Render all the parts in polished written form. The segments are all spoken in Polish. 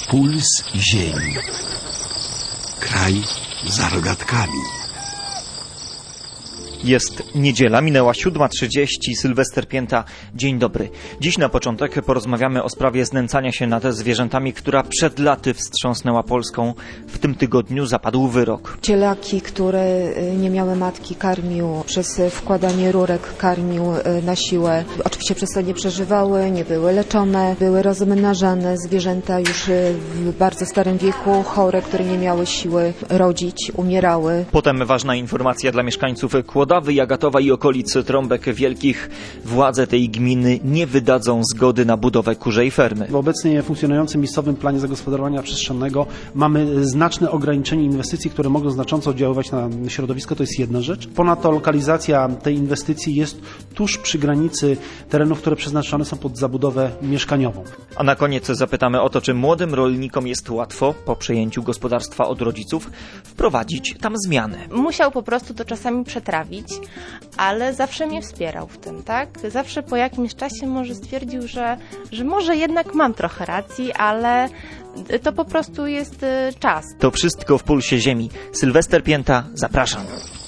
Puls ziemi. Kraj za rogatkami. Jest niedziela, minęła 7:30, Sylwester Pięta. Dzień dobry. Dziś na początek porozmawiamy o sprawie znęcania się nad zwierzętami, która przed laty wstrząsnęła Polską. W tym tygodniu zapadł wyrok. Cielaki, które nie miały matki, karmił przez wkładanie rurek, karmił na siłę. Oczywiście przez to nie przeżywały, nie były leczone, były rozmnażane. Zwierzęta już w bardzo starym wieku, chore, które nie miały siły rodzić, umierały. Potem ważna informacja dla mieszkańców Kłodawy, Jagatowa i okolic Trąbek Wielkich. Władze tej gminy nie wydadzą zgody na budowę kurzej fermy. W obecnie funkcjonującym miejscowym planie zagospodarowania przestrzennego mamy znaczne ograniczenie inwestycji, które mogą znacząco oddziaływać na środowisko. To jest jedna rzecz. Ponadto lokalizacja tej inwestycji jest tuż przy granicy terenów, które przeznaczone są pod zabudowę mieszkaniową. A na koniec zapytamy o to, czy młodym rolnikom jest łatwo po przejęciu gospodarstwa od rodziców wprowadzić tam zmiany. Musiał po prostu to czasami przetrawić, ale zawsze mnie wspierał w tym, tak? Zawsze po jakimś czasie może stwierdził, że może jednak mam trochę racji, ale to po prostu jest czas. To wszystko w Pulsie Ziemi. Sylwester Pięta, zapraszam.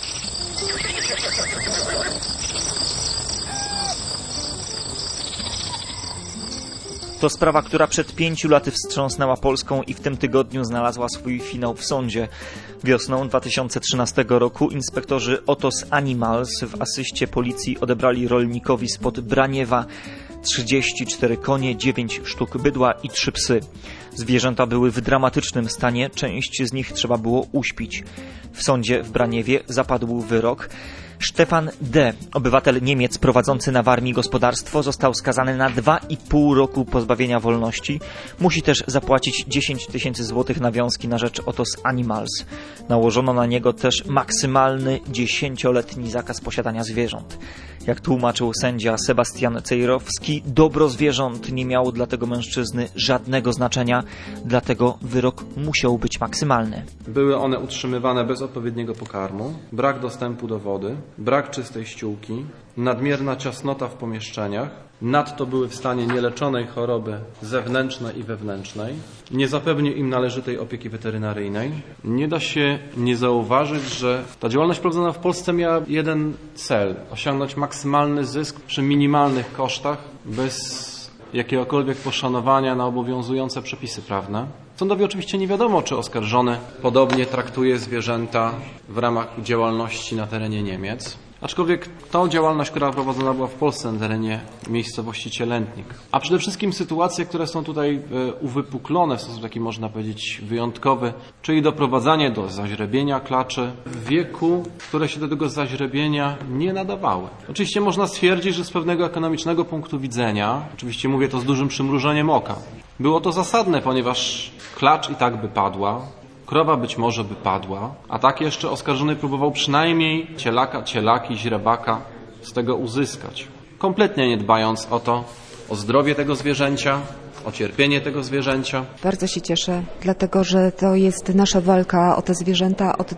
To sprawa, która przed 5 laty wstrząsnęła Polską i w tym tygodniu znalazła swój finał w sądzie. Wiosną 2013 roku inspektorzy Otos Animals w asyście policji odebrali rolnikowi spod Braniewa 34 konie, 9 sztuk bydła i 3 psy. Zwierzęta były w dramatycznym stanie, część z nich trzeba było uśpić. W sądzie w Braniewie zapadł wyrok. Stefan D., obywatel Niemiec prowadzący na Warmii gospodarstwo, został skazany na 2,5 roku pozbawienia wolności. Musi też zapłacić 10 000 złotych nawiązki na rzecz Otos Animals. Nałożono na niego też maksymalny 10-letni zakaz posiadania zwierząt. Jak tłumaczył sędzia Sebastian Cejrowski, dobro zwierząt nie miało dla tego mężczyzny żadnego znaczenia, dlatego wyrok musiał być maksymalny. Były one utrzymywane bez odpowiedniego pokarmu, brak dostępu do wody, brak czystej ściółki, nadmierna ciasnota w pomieszczeniach, nadto były w stanie nieleczonej choroby zewnętrznej i wewnętrznej, nie zapewnił im należytej opieki weterynaryjnej. Nie da się nie zauważyć, że ta działalność prowadzona w Polsce miała jeden cel: osiągnąć maksymalny zysk przy minimalnych kosztach, bez jakiegokolwiek poszanowania na obowiązujące przepisy prawne. Sądowi oczywiście nie wiadomo, czy oskarżony podobnie traktuje zwierzęta w ramach działalności na terenie Niemiec. Aczkolwiek tą działalność, która prowadzona była w Polsce na terenie miejscowości Cielętnik, a przede wszystkim sytuacje, które są tutaj uwypuklone w sposób taki, można powiedzieć, wyjątkowy, czyli doprowadzanie do zaźrebienia klaczy w wieku, które się do tego zaźrebienia nie nadawały. Oczywiście można stwierdzić, że z pewnego ekonomicznego punktu widzenia, oczywiście mówię to z dużym przymrużeniem oka, było to zasadne, ponieważ klacz i tak by padła, krowa być może by padła, a tak jeszcze oskarżony próbował przynajmniej cielaki, źrebaka z tego uzyskać. Kompletnie nie dbając o zdrowie tego zwierzęcia, o cierpienie tego zwierzęcia. Bardzo się cieszę, dlatego że to jest nasza walka o te zwierzęta od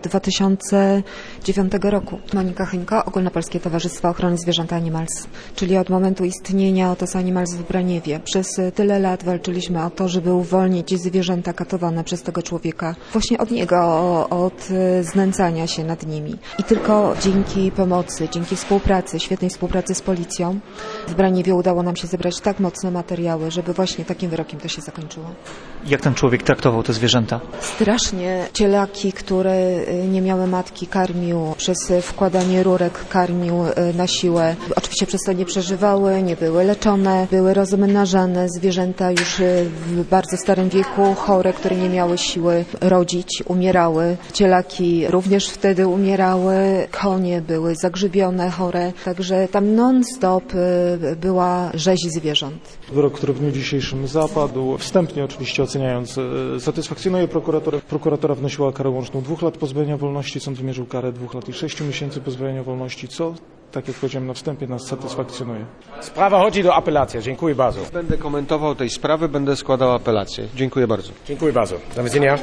2009 roku. Monika Chyńko, Ogólnopolskie Towarzystwo Ochrony Zwierząt Animals, czyli od momentu istnienia Otos Animals w Braniewie. Przez tyle lat walczyliśmy o to, żeby uwolnić zwierzęta katowane przez tego człowieka. Właśnie od niego, od znęcania się nad nimi. I tylko dzięki pomocy, dzięki współpracy, świetnej współpracy z policją w Braniewie udało nam się zebrać tak mocne materiały, żeby właśnie takim wyrokiem to się zakończyło. Jak ten człowiek traktował te zwierzęta? Strasznie. Cielaki, które nie miały matki, karmił przez wkładanie rurek, karmił na siłę. Oczywiście przez to nie przeżywały, nie były leczone, były rozmnażane. Zwierzęta już w bardzo starym wieku, chore, które nie miały siły rodzić, umierały. Cielaki również wtedy umierały. Konie były zagrzybione, chore. Także tam non-stop była rzeź zwierząt. Wyrok, który w dniu dzisiejszym zapadł, wstępnie oczywiście oceniając, satysfakcjonuje prokuratora. Prokuratora wnosiła karę łączną 2 lat pozbawienia wolności, sąd wymierzył karę 2 lat i 6 miesięcy pozbawienia wolności, co, tak jak powiedziałem na wstępie, nas satysfakcjonuje. Sprawa chodzi do apelacji. Dziękuję bardzo. Będę komentował tej sprawy, będę składał apelację. Dziękuję bardzo. Dziękuję bardzo. Do widzenia.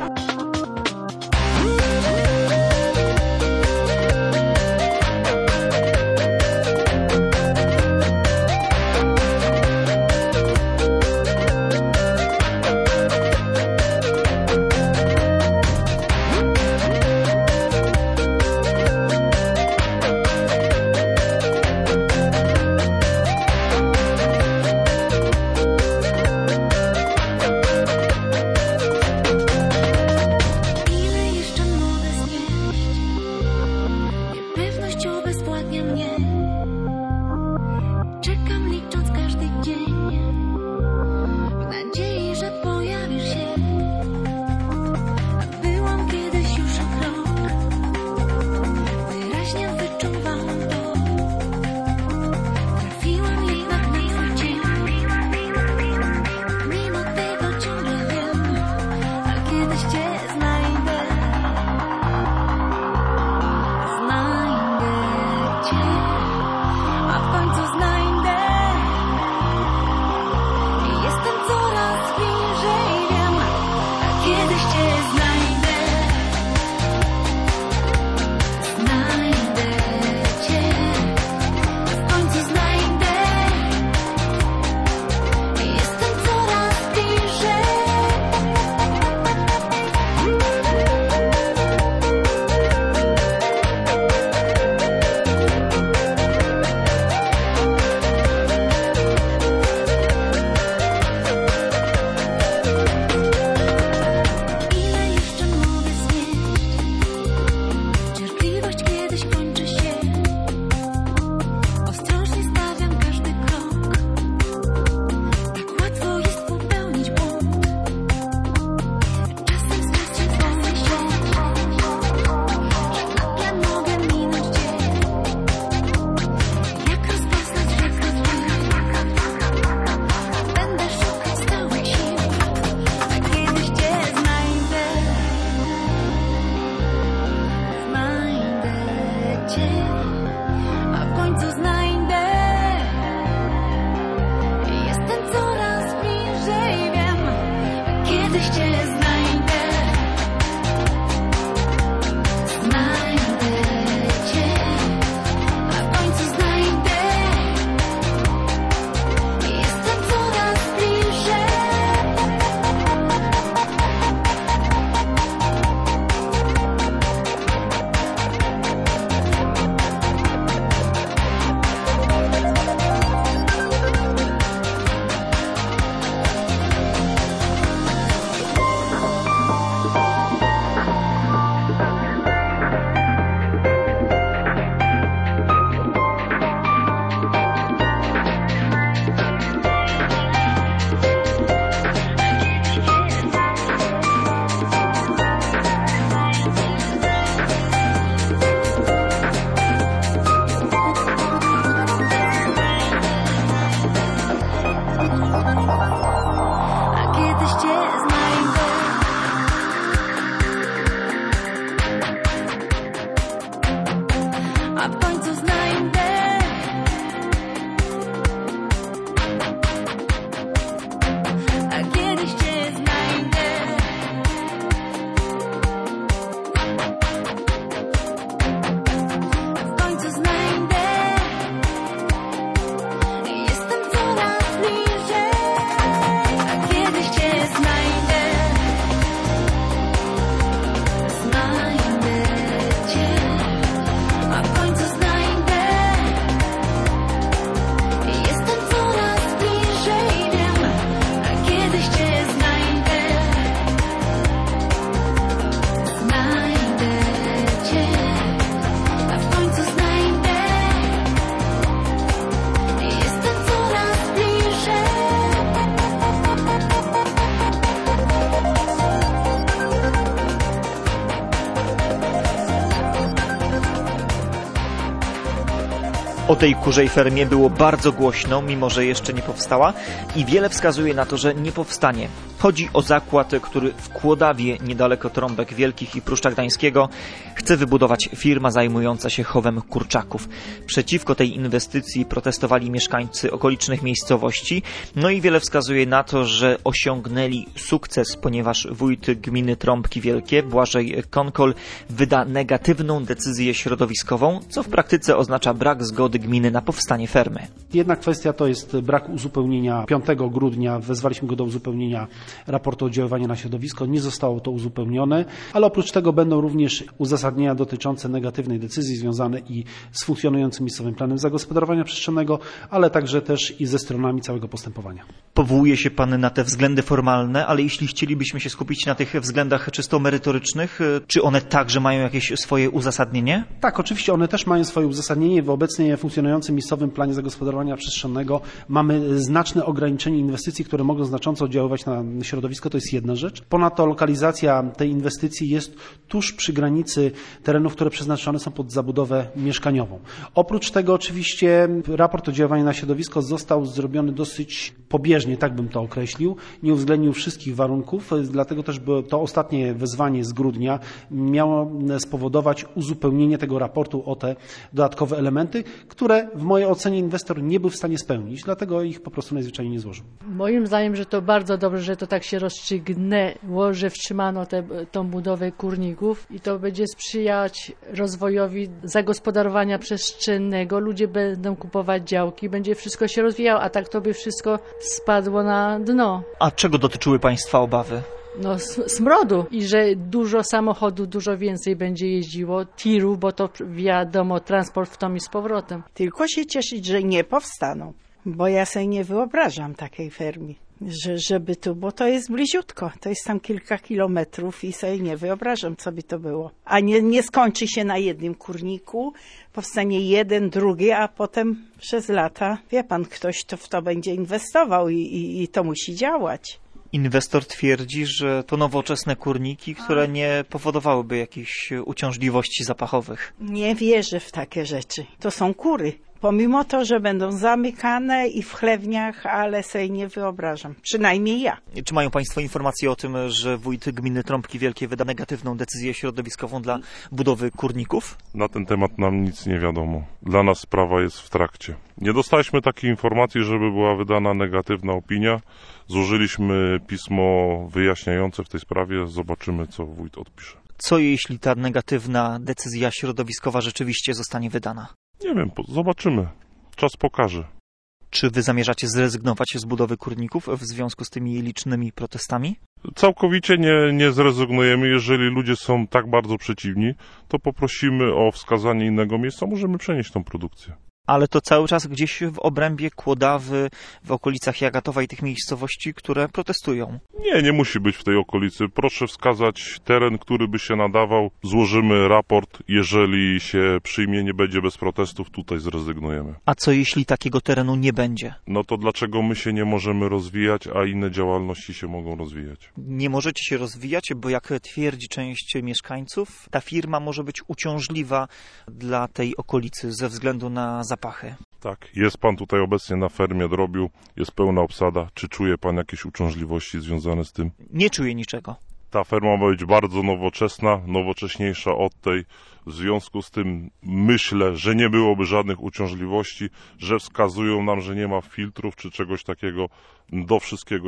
O tej kurzej fermie było bardzo głośno, mimo że jeszcze nie powstała i wiele wskazuje na to, że nie powstanie. Chodzi o zakład, który w Kłodawie, niedaleko Trąbek Wielkich i Pruszcza Gdańskiego, chce wybudować firma zajmująca się chowem kurczaków. Przeciwko tej inwestycji protestowali mieszkańcy okolicznych miejscowości, no i wiele wskazuje na to, że osiągnęli sukces, ponieważ wójt gminy Trąbki Wielkie, Błażej Konkol, wyda negatywną decyzję środowiskową, co w praktyce oznacza brak zgody gminy na powstanie fermy. Jedna kwestia to jest brak uzupełnienia. 5 grudnia wezwaliśmy go do uzupełnienia raportu oddziaływania na środowisko. Nie zostało to uzupełnione, ale oprócz tego będą również uzasadnienia dotyczące negatywnej decyzji związane i z funkcjonującym miejscowym planem zagospodarowania przestrzennego, ale także też i ze stronami całego postępowania. Powołuje się pan na te względy formalne, ale jeśli chcielibyśmy się skupić na tych względach czysto merytorycznych, czy one także mają jakieś swoje uzasadnienie? Tak, oczywiście one też mają swoje uzasadnienie. W obecnie funkcjonującym miejscowym planie zagospodarowania przestrzennego mamy znaczne ograniczenie inwestycji, które mogą znacząco oddziaływać na środowisko. To jest jedna rzecz. Ponadto lokalizacja tej inwestycji jest tuż przy granicy terenów, które przeznaczone są pod zabudowę mieszkaniową. Oprócz tego oczywiście raport oddziaływania na środowisko został zrobiony dosyć pobieżnie, tak bym to określił. Nie uwzględnił wszystkich warunków, dlatego też to ostatnie wezwanie z grudnia miało spowodować uzupełnienie tego raportu o te dodatkowe elementy, które w mojej ocenie inwestor nie był w stanie spełnić, dlatego ich po prostu najzwyczajniej nie złożył. Moim zdaniem, że to bardzo dobrze, że to tak się rozstrzygnęło, że wstrzymano tą budowę kurników i to będzie sprzyjać rozwojowi zagospodarowania przestrzennego. Ludzie będą kupować działki, będzie wszystko się rozwijało, a tak to by wszystko spadło na dno. A czego dotyczyły państwa obawy? No smrodu i że dużo samochodów, dużo więcej będzie jeździło, tirów, bo to wiadomo, transport w tom i z powrotem. Tylko się cieszyć, że nie powstaną, bo ja sobie nie wyobrażam takiej fermy, żeby tu, bo to jest bliziutko, to jest tam kilka kilometrów i sobie nie wyobrażam, co by to było. A nie skończy się na jednym kurniku, powstanie jeden, drugi, a potem przez lata, wie pan, ktoś to w to będzie inwestował i to musi działać. Inwestor twierdzi, że to nowoczesne kurniki, które nie powodowałyby jakichś uciążliwości zapachowych. Nie wierzę w takie rzeczy. To są kury. Pomimo to, że będą zamykane i w chlewniach, ale sobie nie wyobrażam. Przynajmniej ja. Czy mają państwo informacje o tym, że wójt gminy Trąbki Wielkie wyda negatywną decyzję środowiskową dla budowy kurników? Na ten temat nam nic nie wiadomo. Dla nas sprawa jest w trakcie. Nie dostaliśmy takiej informacji, żeby była wydana negatywna opinia. Złożyliśmy pismo wyjaśniające w tej sprawie. Zobaczymy, co wójt odpisze. Co jeśli ta negatywna decyzja środowiskowa rzeczywiście zostanie wydana? Nie wiem, zobaczymy. Czas pokaże. Czy wy zamierzacie zrezygnować z budowy kurników w związku z tymi licznymi protestami? Całkowicie nie zrezygnujemy. Jeżeli ludzie są tak bardzo przeciwni, to poprosimy o wskazanie innego miejsca. Możemy przenieść tą produkcję. Ale to cały czas gdzieś w obrębie Kłodawy, w okolicach Jagatowa i tych miejscowości, które protestują. Nie musi być w tej okolicy. Proszę wskazać teren, który by się nadawał. Złożymy raport. Jeżeli się przyjmie, nie będzie bez protestów, tutaj zrezygnujemy. A co jeśli takiego terenu nie będzie? No to dlaczego my się nie możemy rozwijać, a inne działalności się mogą rozwijać? Nie możecie się rozwijać, bo jak twierdzi część mieszkańców, ta firma może być uciążliwa dla tej okolicy ze względu na zapachy. Tak, jest pan tutaj obecnie na fermie drobiu, jest pełna obsada. Czy czuje pan jakieś uciążliwości związane z tym? Nie czuję niczego. Ta ferma ma być bardzo nowoczesna, nowocześniejsza od tej. W związku z tym myślę, że nie byłoby żadnych uciążliwości, że wskazują nam, że nie ma filtrów czy czegoś takiego. Do wszystkiego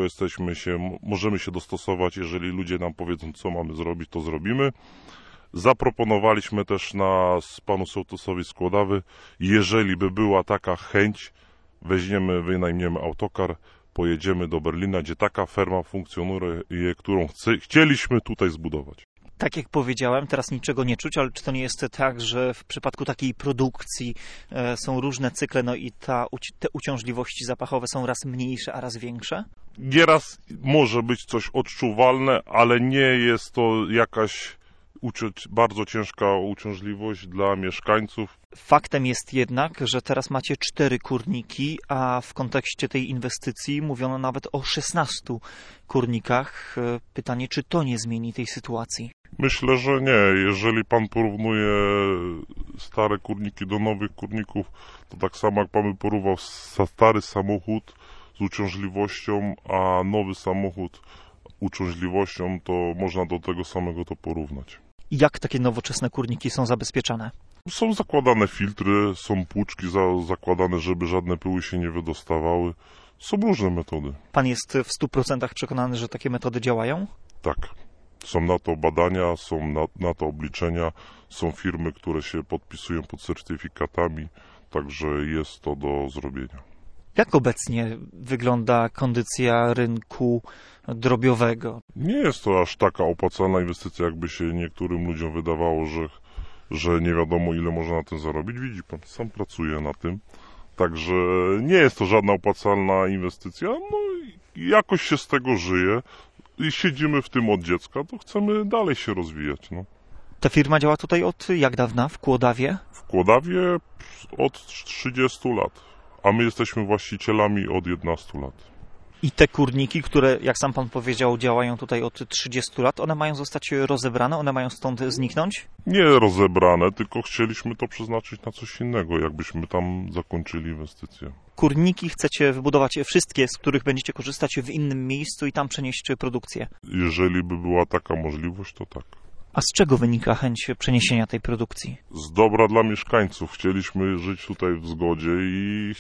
możemy się dostosować. Jeżeli ludzie nam powiedzą, co mamy zrobić, to zrobimy. Zaproponowaliśmy też panu sołtysowi z Kłodawy, jeżeli by była taka chęć, wynajmiemy autokar, pojedziemy do Berlina, gdzie taka ferma funkcjonuje, którą chcieliśmy tutaj zbudować. Tak jak powiedziałem, teraz niczego nie czuć, ale czy to nie jest tak, że w przypadku takiej produkcji są różne cykle, no i te uciążliwości zapachowe są raz mniejsze, a raz większe? Nieraz może być coś odczuwalne, ale nie jest to jakaś bardzo ciężka uciążliwość dla mieszkańców. Faktem jest jednak, że teraz macie 4 kurniki, a w kontekście tej inwestycji mówiono nawet o 16 kurnikach. Pytanie, czy to nie zmieni tej sytuacji? Myślę, że nie. Jeżeli pan porównuje stare kurniki do nowych kurników, to tak samo jak pan by porównał stary samochód z uciążliwością, a nowy samochód uciążliwością, to można do tego samego to porównać. Jak takie nowoczesne kurniki są zabezpieczane? Są zakładane filtry, są płuczki zakładane, żeby żadne pyły się nie wydostawały. Są różne metody. Pan jest w 100% przekonany, że takie metody działają? Tak. Są na to badania, są na to obliczenia, są firmy, które się podpisują pod certyfikatami, także jest to do zrobienia. Jak obecnie wygląda kondycja rynku drobiowego? Nie jest to aż taka opłacalna inwestycja, jakby się niektórym ludziom wydawało, że nie wiadomo ile można na tym zarobić. Widzi pan, sam pracuję na tym. Także nie jest to żadna opłacalna inwestycja. No i jakoś się z tego żyje. I siedzimy w tym od dziecka, to chcemy dalej się rozwijać. No. Ta firma działa tutaj od jak dawna? W Kłodawie? W Kłodawie od 30 lat, a my jesteśmy właścicielami od 11 lat. I te kurniki, które, jak sam pan powiedział, działają tutaj od 30 lat, one mają zostać rozebrane? One mają stąd zniknąć? Nie rozebrane, tylko chcieliśmy to przeznaczyć na coś innego, jakbyśmy tam zakończyli inwestycję. Kurniki chcecie wybudować wszystkie, z których będziecie korzystać w innym miejscu i tam przenieść produkcję? Jeżeli by była taka możliwość, to tak. A z czego wynika chęć przeniesienia tej produkcji? Z dobra dla mieszkańców. Chcieliśmy żyć tutaj w zgodzie i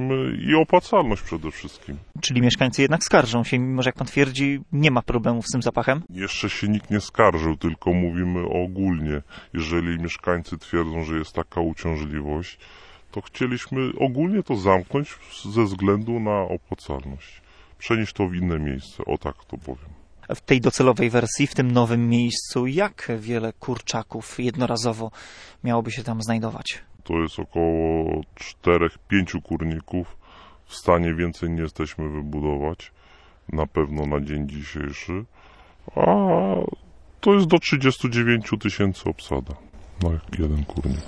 i opłacalność przede wszystkim. Czyli mieszkańcy jednak skarżą się, mimo że jak pan twierdzi, nie ma problemu z tym zapachem? Jeszcze się nikt nie skarżył, tylko mówimy ogólnie. Jeżeli mieszkańcy twierdzą, że jest taka uciążliwość, to chcieliśmy ogólnie to zamknąć ze względu na opłacalność. Przenieść to w inne miejsce, o tak to powiem. W tej docelowej wersji, w tym nowym miejscu, jak wiele kurczaków jednorazowo miałoby się tam znajdować? To jest około 4-5 kurników. W stanie więcej nie jesteśmy wybudować, na pewno na dzień dzisiejszy. A to jest do 39 000 obsada na jeden kurnik.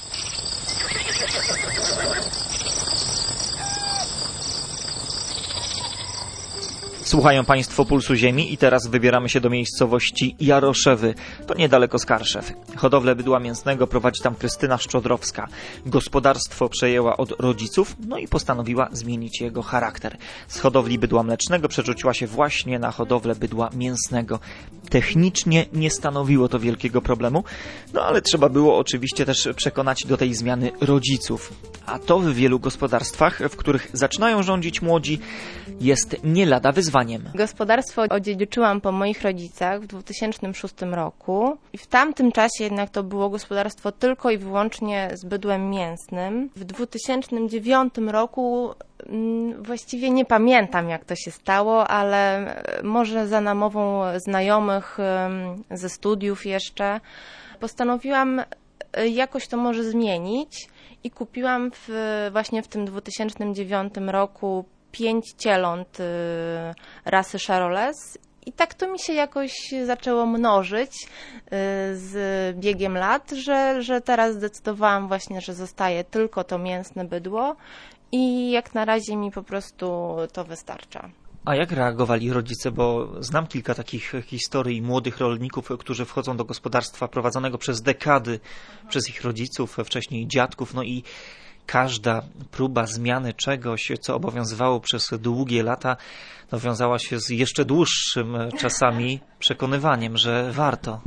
Słuchają Państwo Pulsu Ziemi i teraz wybieramy się do miejscowości Jaroszewy, to niedaleko Skarszew. Hodowlę bydła mięsnego prowadzi tam Krystyna Szczodrowska. Gospodarstwo przejęła od rodziców, no i postanowiła zmienić jego charakter. Z hodowli bydła mlecznego przerzuciła się właśnie na hodowlę bydła mięsnego. Technicznie nie stanowiło to wielkiego problemu, no ale trzeba było oczywiście też przekonać do tej zmiany rodziców. A to w wielu gospodarstwach, w których zaczynają rządzić młodzi, jest nie lada wyzwaniem. Gospodarstwo odziedziczyłam po moich rodzicach w 2006 roku i w tamtym czasie jednak to było gospodarstwo tylko i wyłącznie z bydłem mięsnym. W 2009 roku właściwie nie pamiętam, jak to się stało, ale może za namową znajomych ze studiów jeszcze postanowiłam jakoś to może zmienić i kupiłam właśnie w tym 2009 roku 5 cieląt rasy Charolais i tak to mi się jakoś zaczęło mnożyć z biegiem lat, że teraz zdecydowałam właśnie, że zostaje tylko to mięsne bydło i jak na razie mi po prostu to wystarcza. A jak reagowali rodzice, bo znam kilka takich historii młodych rolników, którzy wchodzą do gospodarstwa prowadzonego przez dekady przez ich rodziców, wcześniej dziadków, no i każda próba zmiany czegoś, co obowiązywało przez długie lata, no, wiązała się z jeszcze dłuższym czasami przekonywaniem, że warto.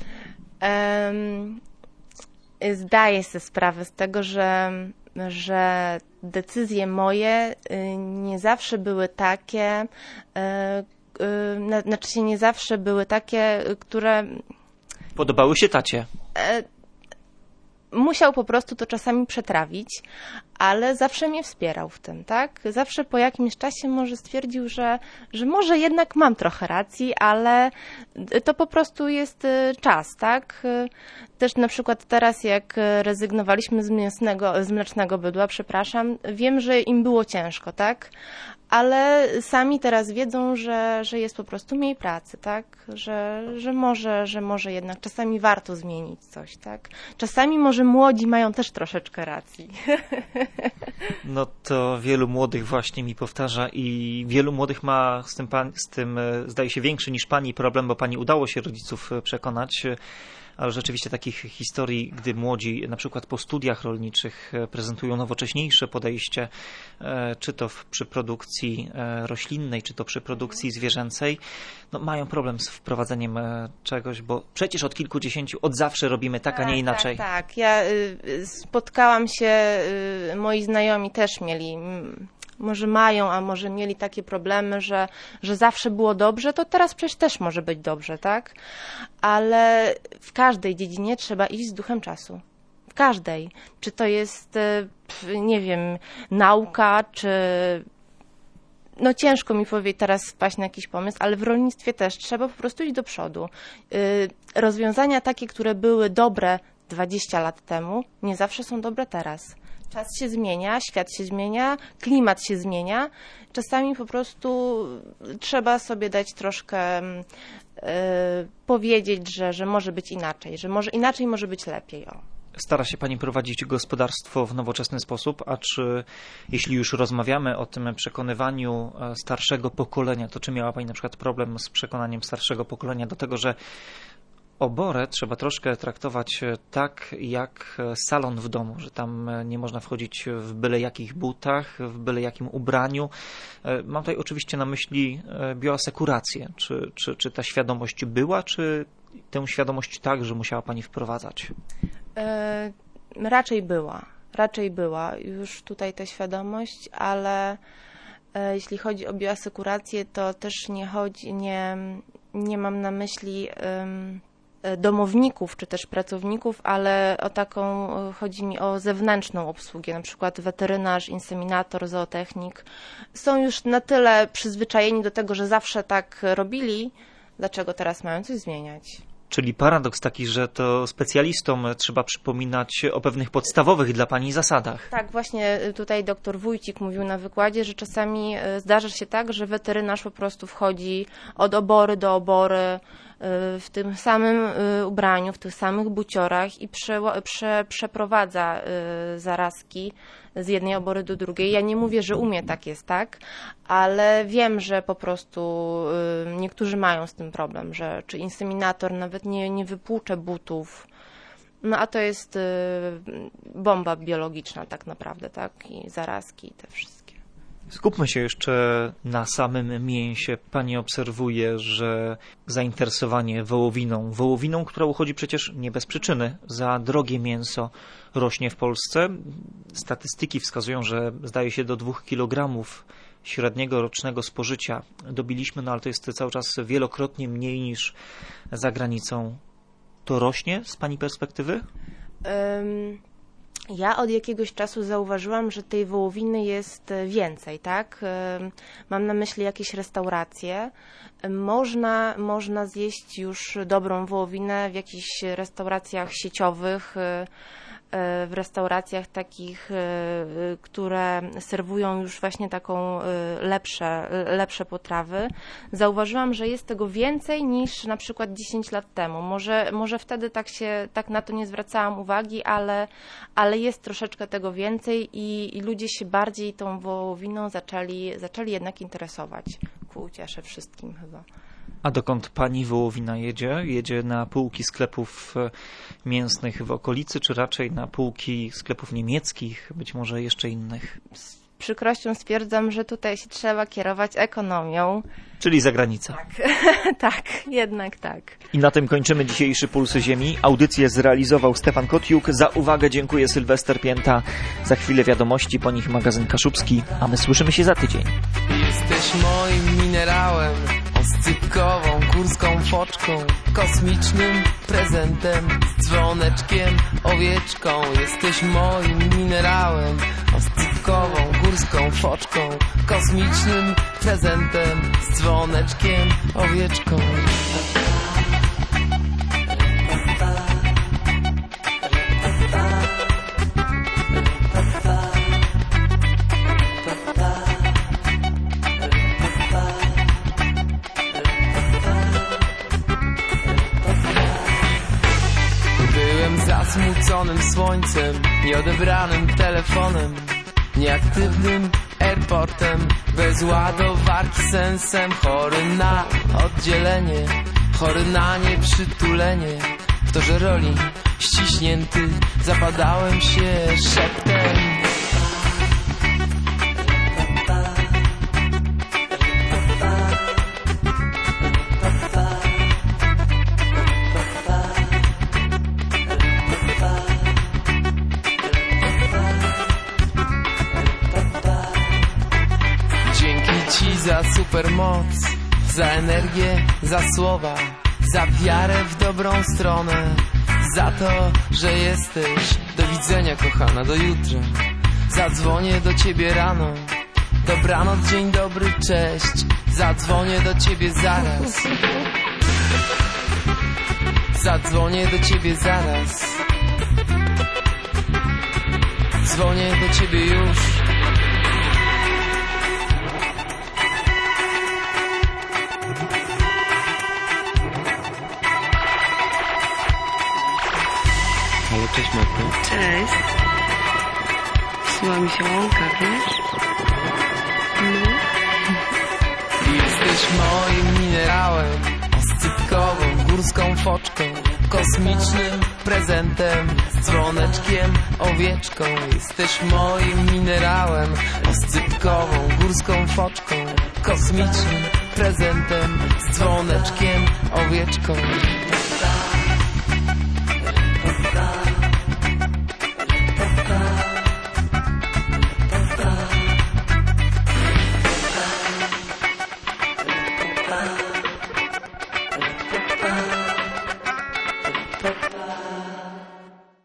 Zdaję sobie sprawę z tego, że decyzje moje nie zawsze były takie, nie zawsze były takie, które podobały się tacie. Musiał po prostu to czasami przetrawić, ale zawsze mnie wspierał w tym, tak? Zawsze po jakimś czasie może stwierdził, że może jednak mam trochę racji, ale to po prostu jest czas, tak? Też na przykład teraz, jak rezygnowaliśmy z mlecznego bydła, wiem, że im było ciężko, tak? Ale sami teraz wiedzą, że jest po prostu mniej pracy, tak? Że może jednak czasami warto zmienić coś, tak? Czasami może młodzi mają też troszeczkę racji. No to wielu młodych właśnie mi powtarza i wielu młodych ma z tym zdaje się większy niż pani problem, bo pani udało się rodziców przekonać. Ale rzeczywiście takich historii, gdy młodzi na przykład po studiach rolniczych prezentują nowocześniejsze podejście, czy to przy produkcji roślinnej, czy to przy produkcji zwierzęcej, no mają problem z wprowadzeniem czegoś, bo przecież od kilkudziesięciu, od zawsze robimy tak, a nie inaczej. Tak. Ja spotkałam się, moi znajomi też mieli... Może mają, a może mieli takie problemy, że zawsze było dobrze, to teraz przecież też może być dobrze, tak? Ale w każdej dziedzinie trzeba iść z duchem czasu. W każdej. Czy to jest, nie wiem, nauka, czy... No ciężko mi powiedzieć teraz spaść na jakiś pomysł, ale w rolnictwie też trzeba po prostu iść do przodu. Rozwiązania takie, które były dobre 20 lat temu, nie zawsze są dobre teraz. Czas się zmienia, świat się zmienia, klimat się zmienia. Czasami po prostu trzeba sobie dać troszkę powiedzieć, że może być inaczej, że może inaczej może być lepiej. O. Stara się pani prowadzić gospodarstwo w nowoczesny sposób, a czy jeśli już rozmawiamy o tym przekonywaniu starszego pokolenia, to czy miała pani na przykład problem z przekonaniem starszego pokolenia do tego, że oborę trzeba troszkę traktować tak jak salon w domu, że tam nie można wchodzić w byle jakich butach, w byle jakim ubraniu. Mam tutaj oczywiście na myśli bioasekurację. Czy ta świadomość była, czy tę świadomość także musiała pani wprowadzać? Raczej była już tutaj ta świadomość, ale jeśli chodzi o bioasekurację, to też nie mam na myśli domowników czy też pracowników, ale chodzi mi o zewnętrzną obsługę, na przykład weterynarz, inseminator, zootechnik. Są już na tyle przyzwyczajeni do tego, że zawsze tak robili, dlaczego teraz mają coś zmieniać? Czyli paradoks taki, że to specjalistom trzeba przypominać o pewnych podstawowych dla pani zasadach. Tak, właśnie tutaj doktor Wójcik mówił na wykładzie, że czasami zdarza się tak, że weterynarz po prostu wchodzi od obory do obory w tym samym ubraniu, w tych samych buciorach i przeprowadza zarazki z jednej obory do drugiej. Ja nie mówię, że umie, tak jest, tak, ale wiem, że po prostu niektórzy mają z tym problem, że czy inseminator nawet nie wypłucze butów, no a to jest bomba biologiczna tak naprawdę, tak, i zarazki i te wszystkie. Skupmy się jeszcze na samym mięsie. Pani obserwuje, że zainteresowanie wołowiną, która uchodzi przecież nie bez przyczyny za drogie mięso, rośnie w Polsce. Statystyki wskazują, że zdaje się do 2 kg średniego rocznego spożycia dobiliśmy, no ale to jest cały czas wielokrotnie mniej niż za granicą. To rośnie z pani perspektywy? Ja od jakiegoś czasu zauważyłam, że tej wołowiny jest więcej, tak? Mam na myśli jakieś restauracje. Można zjeść już dobrą wołowinę w jakichś restauracjach sieciowych, w restauracjach takich, które serwują już właśnie taką lepsze potrawy. Zauważyłam, że jest tego więcej niż na przykład 10 lat temu. Może wtedy tak na to nie zwracałam uwagi, ale jest troszeczkę tego więcej i ludzie się bardziej tą wołowiną zaczęli jednak interesować. Ku uciesze wszystkim chyba. A dokąd pani wołowina jedzie? Jedzie na półki sklepów mięsnych w okolicy, czy raczej na półki sklepów niemieckich, być może jeszcze innych? Z przykrością stwierdzam, że tutaj się trzeba kierować ekonomią. Czyli zagranica. Tak, jednak tak. I na tym kończymy dzisiejszy Pulsy Ziemi. Audycję zrealizował Stefan Kotjuk. Za uwagę dziękuję Sylwester Pięta. Za chwilę wiadomości, po nich magazyn Kaszubski, a my słyszymy się za tydzień. Jesteś moim minerałem, oscypkową, górską foczką, kosmicznym prezentem, z dzwoneczkiem, owieczką. Jesteś moim minerałem, oscypkową, górską foczką, kosmicznym prezentem, z dzwoneczkiem, owieczką. Zasmuconym słońcem, nieodebranym telefonem, nieaktywnym airportem, bez ładowarki sensem, chory na oddzielenie, chory na nieprzytulenie. W torze roli ściśnięty zapadałem się szeptem. Za supermoc, za energię, za słowa, za wiarę w dobrą stronę, za to, że jesteś. Do widzenia, kochana, do jutra. Zadzwonię do ciebie rano. Dobranoc, dzień dobry, cześć. Zadzwonię do ciebie zaraz. Zadzwonię do ciebie zaraz. Dzwonię do ciebie już. Halo, cześć Marko. Cześć. Śniła mi się łąka, wiesz? No. Jesteś moim minerałem, oscypkową, górską foczką, kosmicznym prezentem, z dzwoneczkiem, owieczką. Jesteś moim minerałem, oscypkową, górską foczką, kosmicznym prezentem, z dzwoneczkiem, owieczką.